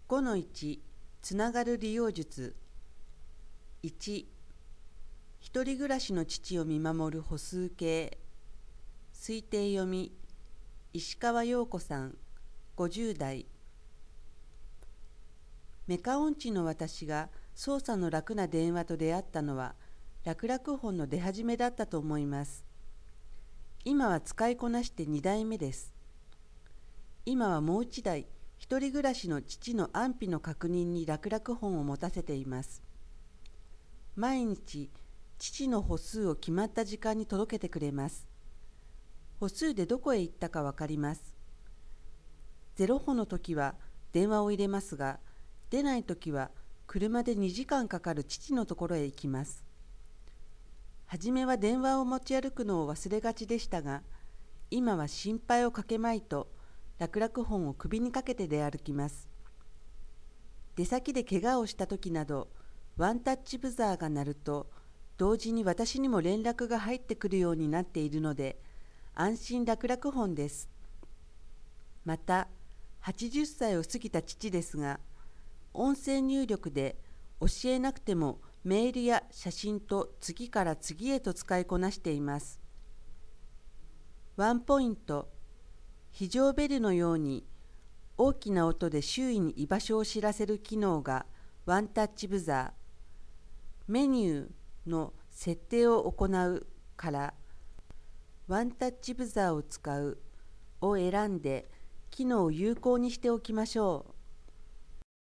5-1つながる利用術。1、一人暮らしの父を見守る歩数計。推定読み、石川陽子さん、50代。メカ音痴の私が操作の楽な電話と出会ったのは、楽々本の出始めだったと思います。今は使いこなして2代目です。今はもう1台、一人暮らしの父の安否の確認に楽々本を持たせています。毎日、父の歩数を決まった時間に届けてくれます。歩数でどこへ行ったかわかります。0歩の時は電話を入れますが、出ない時は車で2時間かかる父のところへ行きます。はじめは電話を持ち歩くのを忘れがちでしたが、今は心配をかけまいと、楽々本を首にかけて出歩きます。出先で怪我をした時など、ワンタッチブザーが鳴ると、同時に私にも連絡が入ってくるようになっているので、安心楽々本です。また、80歳を過ぎた父ですが、音声入力で教えなくてもメールや写真と次から次へと使いこなしています。ワンポイント、非常ベルのように大きな音で周囲に居場所を知らせる機能がワンタッチブザー。メニューの設定を行うからワンタッチブザーを使うを選んで機能を有効にしておきましょう。